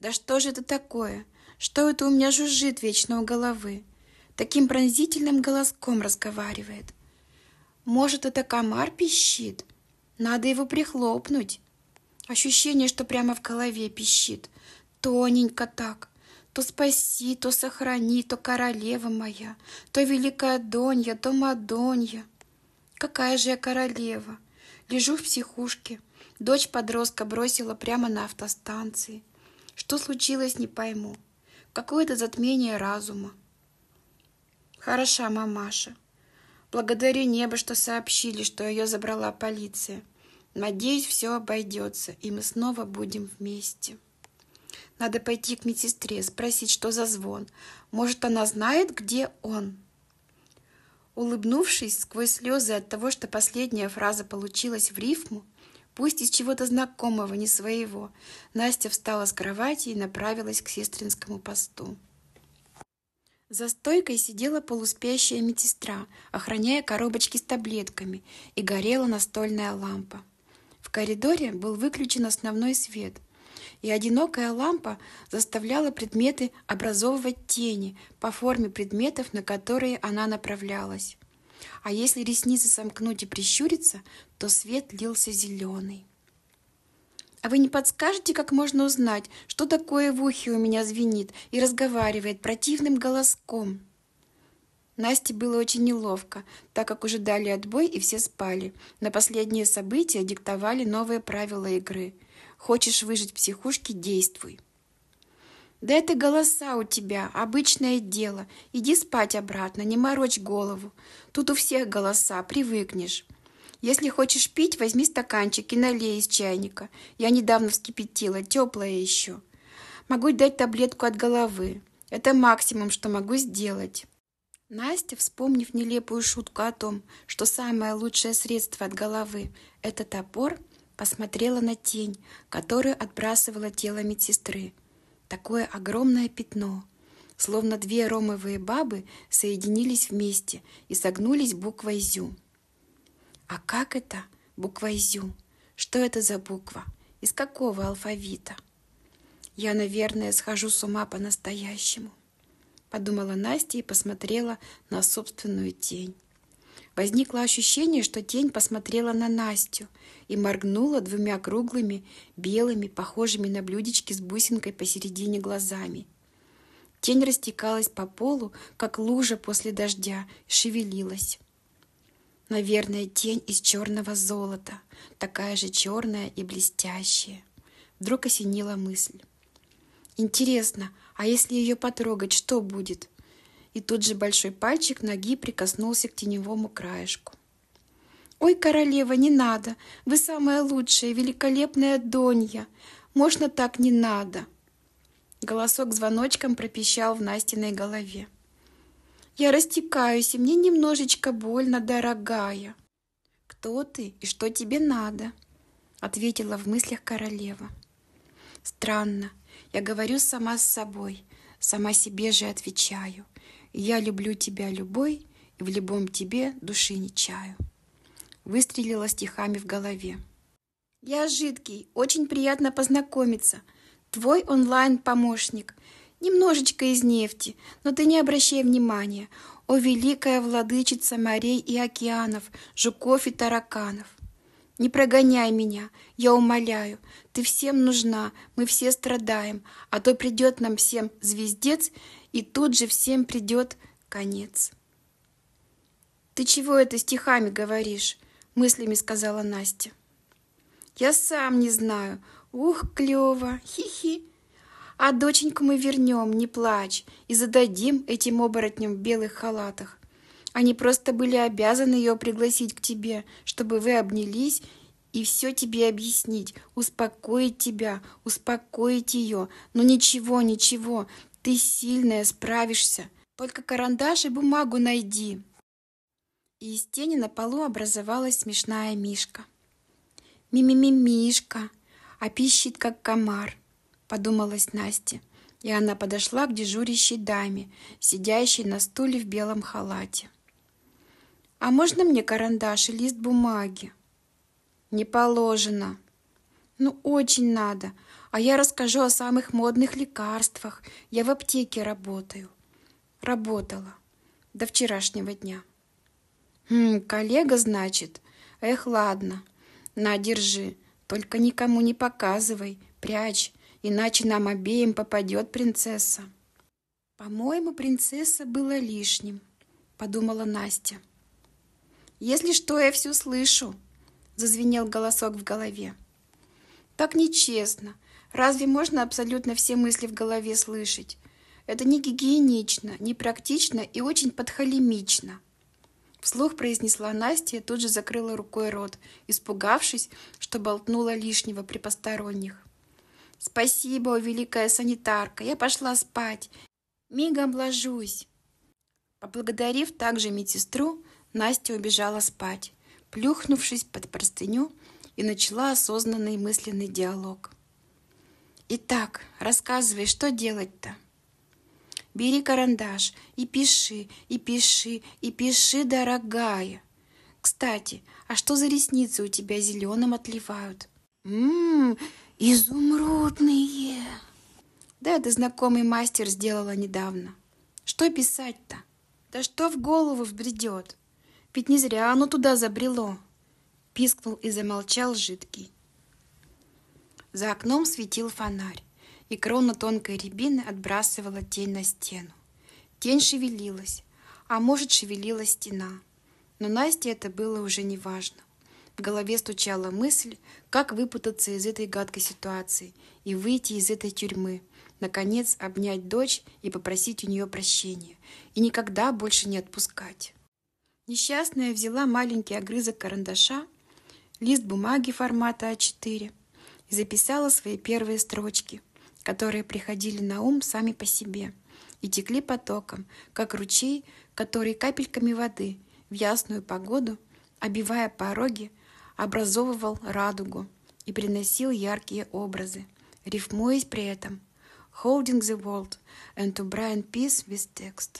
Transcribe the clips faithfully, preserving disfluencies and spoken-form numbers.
Да что же это такое? Что это у меня жужжит вечно у головы? Таким пронзительным голоском разговаривает. Может, это комар пищит? Надо его прихлопнуть. Ощущение, что прямо в голове пищит. Тоненько так. То спаси, то сохрани, то королева моя, то великая Донья, то Мадонья. Какая же я королева? Лежу в психушке. Дочь подростка бросила прямо на автостанции. Что случилось, не пойму. Какое-то затмение разума. Хороша мамаша. Благодарю небо, что сообщили, что ее забрала полиция. Надеюсь, все обойдется, и мы снова будем вместе. Надо пойти к медсестре, спросить, что за звон. Может, она знает, где он? Улыбнувшись сквозь слезы от того, что последняя фраза получилась в рифму, пусть из чего-то знакомого, не своего, Настя встала с кровати и направилась к сестринскому посту. За стойкой сидела полуспящая медсестра, охраняя коробочки с таблетками, и горела настольная лампа. В коридоре был выключен основной свет, и одинокая лампа заставляла предметы образовывать тени по форме предметов, на которые она направлялась. А если ресницы сомкнуть и прищуриться, то свет лился зеленый. «А вы не подскажете, как можно узнать, что такое в ухе у меня звенит и разговаривает противным голоском?» Насте было очень неловко, так как уже дали отбой и все спали. На последние события диктовали новые правила игры. Хочешь выжить в психушке — действуй. «Да это голоса у тебя, обычное дело. Иди спать обратно, не морочь голову. Тут у всех голоса, привыкнешь. Если хочешь пить, возьми стаканчик и налей из чайника. Я недавно вскипятила, теплая еще. Могу дать таблетку от головы. Это максимум, что могу сделать». Настя, вспомнив нелепую шутку о том, что самое лучшее средство от головы — это топор, посмотрела на тень, которую отбрасывало тело медсестры. Такое огромное пятно, словно две ромовые бабы соединились вместе и согнулись буквой «Зю». А как это буква «Зю»? Что это за буква? Из какого алфавита? Я, наверное, схожу с ума по-настоящему, подумала Настя и посмотрела на собственную тень. Возникло ощущение, что тень посмотрела на Настю и моргнула двумя круглыми, белыми, похожими на блюдечки с бусинкой посередине глазами. Тень растекалась по полу, как лужа после дождя, и шевелилась. Наверное, тень из черного золота, такая же черная и блестящая. Вдруг осенила мысль. Интересно, а если ее потрогать, что будет? И тут же большой пальчик ноги прикоснулся к теневому краешку. «Ой, королева, не надо! Вы самая лучшая, великолепная Донья! Можно так не надо!» Голосок звоночком пропищал в Настиной голове. «Я растекаюсь, и мне немножечко больно, дорогая». «Кто ты и что тебе надо?» — ответила в мыслях королева. «Странно, я говорю сама с собой, сама себе же отвечаю. Я люблю тебя любой, и в любом тебе души не чаю». Выстрелила стихами в голове. «Я Жидкий, очень приятно познакомиться. Твой онлайн-помощник. Немножечко из нефти, но ты не обращай внимания. О, великая владычица морей и океанов, жуков и тараканов! Не прогоняй меня, я умоляю. Ты всем нужна, мы все страдаем, а то придет нам всем звездец, и тут же всем придет конец». «Ты чего это стихами говоришь?» — мыслями сказала Настя. «Я сам не знаю. Ух, клево, хи-хи. А доченьку мы вернем, не плачь, и зададим этим оборотням в белых халатах. Они просто были обязаны ее пригласить к тебе, чтобы вы обнялись и все тебе объяснить, успокоить тебя, успокоить ее. Но ничего, ничего, ты сильная, справишься. Только карандаш и бумагу найди». И из тени на полу образовалась смешная мишка. «Ми-ми-ми-мишка, а пищит, как комар», — подумалась Насте, и она подошла к дежурящей даме, сидящей на стуле в белом халате. «А можно мне карандаш и лист бумаги?» «Не положено». «Ну, очень надо, А я расскажу о самых модных лекарствах. Я в аптеке работаю. Работала. До вчерашнего дня. Хм, коллега, значит? Эх, ладно. На, держи. Только никому не показывай. Прячь, иначе нам обеим попадет принцесса. По-моему, принцесса была лишним, подумала Настя. Если что, я все слышу, зазвенел голосок в голове. Так нечестно. Разве можно абсолютно все мысли в голове слышать? Это не гигиенично, не практично и очень подхалимично. Вслух произнесла Настя и тут же закрыла рукой рот, испугавшись, что болтнула лишнего при посторонних. «Спасибо, о великая санитарка, я пошла спать. Мигом ложусь». Поблагодарив также медсестру, Настя убежала спать, плюхнувшись под простыню, и начала осознанный мысленный диалог. «Итак, рассказывай, что делать-то?» «Бери карандаш и пиши, и пиши, и пиши, дорогая. Кстати, а что за ресницы у тебя зеленым отливают?» «Ммм, изумрудные!» «Да это знакомый мастер сделала недавно. Что писать-то? Да что в голову вбредет? Ведь не зря оно туда забрело!» Пискнул и замолчал жидкий. За окном светил фонарь, и крона тонкой рябины отбрасывала тень на стену. Тень шевелилась, а может, шевелилась стена. Но Насте это было уже неважно. В голове стучала мысль, как выпутаться из этой гадкой ситуации и выйти из этой тюрьмы, наконец обнять дочь и попросить у нее прощения, и никогда больше не отпускать. Несчастная взяла маленький огрызок карандаша, лист бумаги формата а четыре и записала свои первые строчки, которые приходили на ум сами по себе и текли потоком, как ручей, который капельками воды в ясную погоду, обивая пороги, образовывал радугу и приносил яркие образы, рифмуясь при этом «holding the world and to bring peace with text».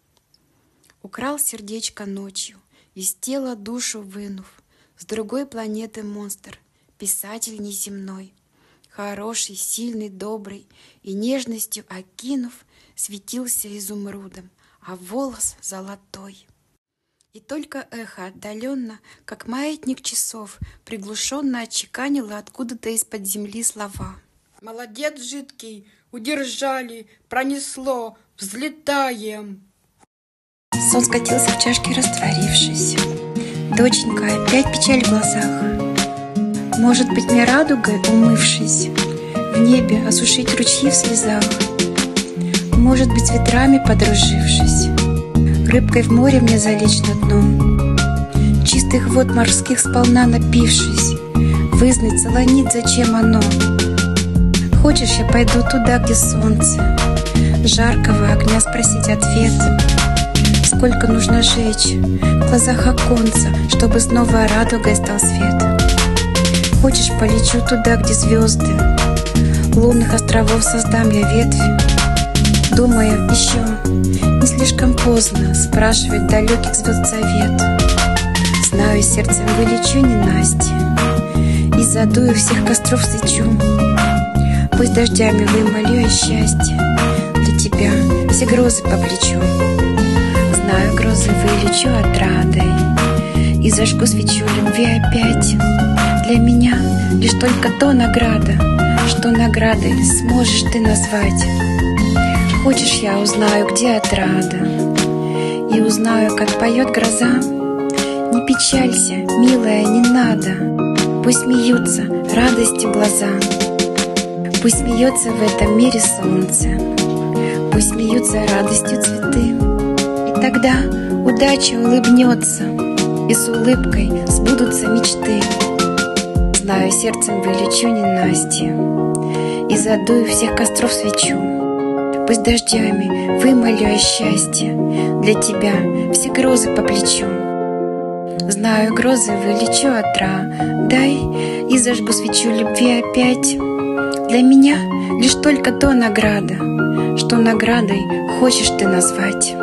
Украл сердечко ночью, из тела душу вынув, с другой планеты монстр, писатель неземной, хороший, сильный, добрый, и нежностью окинув, светился изумрудом, а волос золотой. И только эхо отдаленно, как маятник часов, приглушенно отчеканило откуда-то из-под земли слова. «Молодец, жидкий, удержали, пронесло, взлетаем!» Сон скатился в чашке, растворившись. Доченька, опять печаль в глазах. Может быть, мне радугой, умывшись, в небе осушить ручьи в слезах? Может быть, с ветрами подружившись, рыбкой в море мне залечь на дно, чистых вод морских сполна напившись, вызнать солонит, зачем оно? Хочешь, я пойду туда, где солнце, жаркого огня спросить ответ? Сколько нужно жечь в глазах оконца, чтобы снова радугой стал свет? Хочешь, полечу туда, где звезды, лунных островов создам я ветвь? Думаю, еще не слишком поздно спрашивать далеких звезд совет. Знаю, сердцем вылечу ненастье и задую всех костров свечу. Пусть дождями вымолю о счастье, для тебя все грозы по плечу. Знаю, грозы вылечу отрадой и зажгу свечу любви опять. Для меня лишь только то награда, что наградой сможешь ты назвать. Хочешь, я узнаю, где отрада, и узнаю, как поет гроза? Не печалься, милая, не надо, пусть смеются радостью глаза. Пусть смеется в этом мире солнце, пусть смеются радостью цветы. И тогда удача улыбнется, и с улыбкой сбудутся мечты. Знаю, сердцем вылечу ненастье и задую всех костров свечу. Пусть дождями вымолю о счастье, для тебя все грозы по плечу. Знаю, грозы вылечу отрадой и зажгу свечу любви опять. Для меня лишь только то награда, что наградой хочешь ты назвать.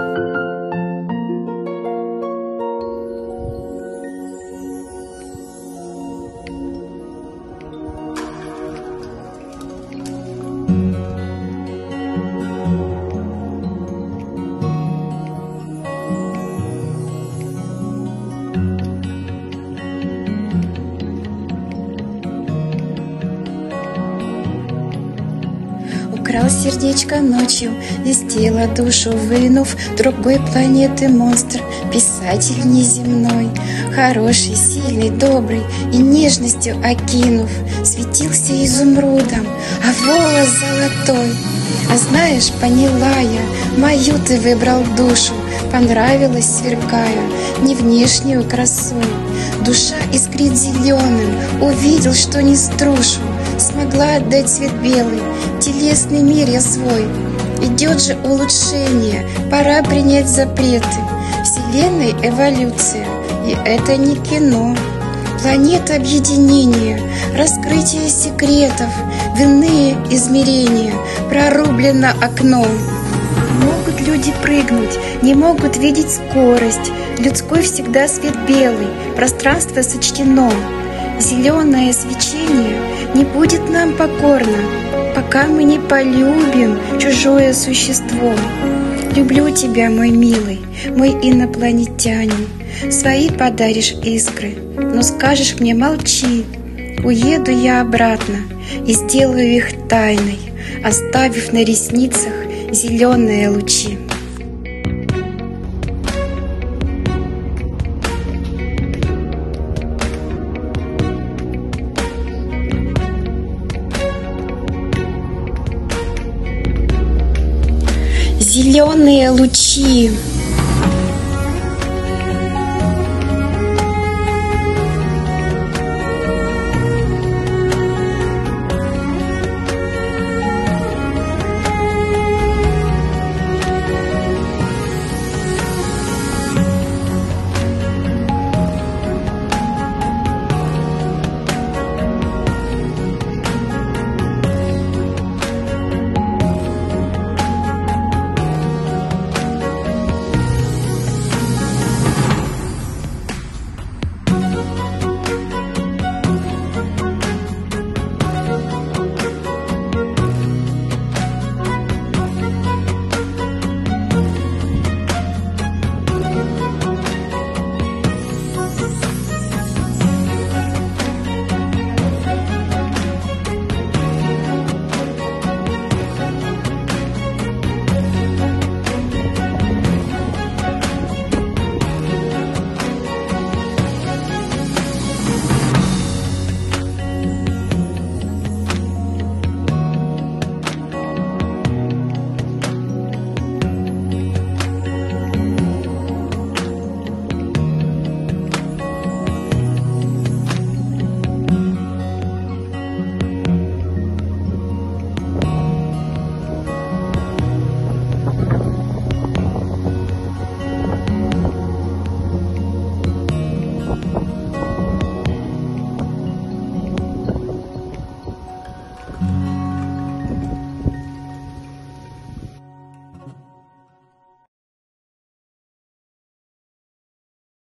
Украл сердечко ночью, из тела душу вынув, другой планеты монстр, писатель неземной, хороший, сильный, добрый и нежностью окинув, светился изумрудом, а волос золотой. А знаешь, поняла я, мою ты выбрал душу, понравилась, сверкая не внешнюю красой. Душа искрит зеленым, увидел, что не струшу, смогла отдать цвет белый, телесный мир я свой. Идет же улучшение, пора принять запреты. Вселенной эволюция, и это не кино. Планета объединения, раскрытие секретов, в иные измерения прорублено окно. Могут люди прыгнуть, не могут видеть скорость. Людской всегда свет белый, пространство сочтено. Зеленое свечение не будет нам покорно, пока мы не полюбим чужое существо. Люблю тебя, мой милый, мой инопланетянин. Свои подаришь искры, но скажешь мне молчи. Уеду я обратно и сделаю их тайной, оставив на ресницах зеленые лучи. Зеленые лучи.